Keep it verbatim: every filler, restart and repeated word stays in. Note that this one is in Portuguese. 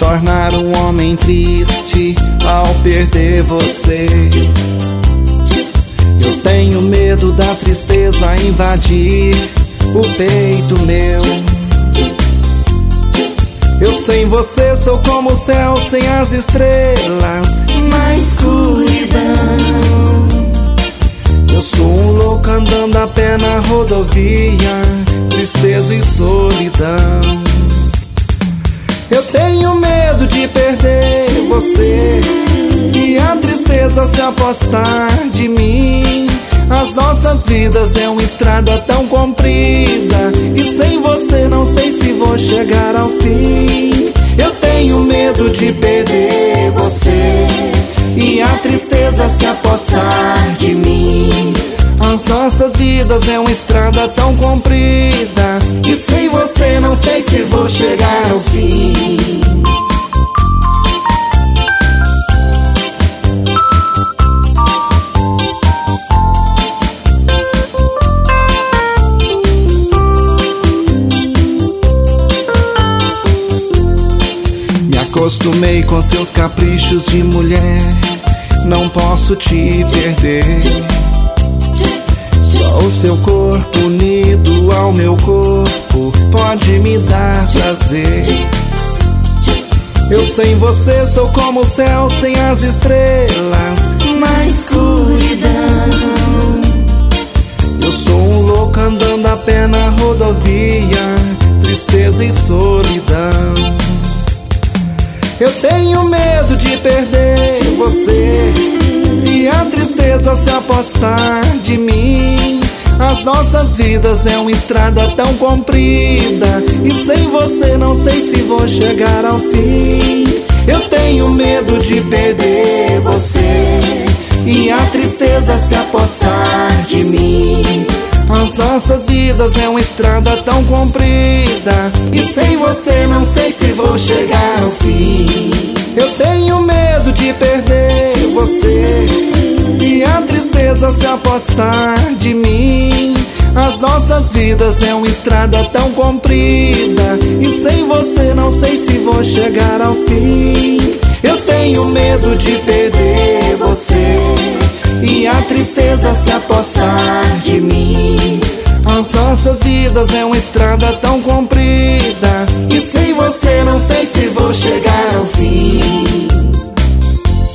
tornar um homem triste ao perder você. Eu tenho medo da tristeza invadir o peito meu. Eu sem você sou como o céu sem as estrelas na escuridão. Eu sou um louco andando a pé na rodovia, tristeza e solidão. Eu tenho medo de perder você e a tristeza se apossar de mim. As nossas vidas é uma estrada tão comprida e sem você não sei se vou chegar ao fim. Eu tenho medo de perder você e a tristeza se apossar de mim. As nossas vidas é uma estrada tão comprida e sem você não sei se vou chegar ao fim. Acostumei com seus caprichos de mulher, não posso te perder. Só o seu corpo unido ao meu corpo pode me dar prazer. Eu sem você sou como o céu sem as estrelas na escuridão. Eu sou um louco andando a pé na rodovia, tristeza e solidão. Eu tenho medo de perder você e a tristeza se apossar de mim. As nossas vidas é uma estrada tão comprida e sem você não sei se vou chegar ao fim. Eu tenho medo de perder você e a tristeza se apossar de mim. As nossas vidas é uma estrada tão comprida e sem você não sei se vou chegar ao fim. Eu tenho medo de perder você e a tristeza se apossar de mim. As nossas vidas é uma estrada tão comprida e sem você não sei se vou chegar ao fim. Eu tenho medo de perder você e a tristeza se apossar de mim. As nossas vidas é uma estrada tão comprida e sem você não sei se vou chegar ao fim.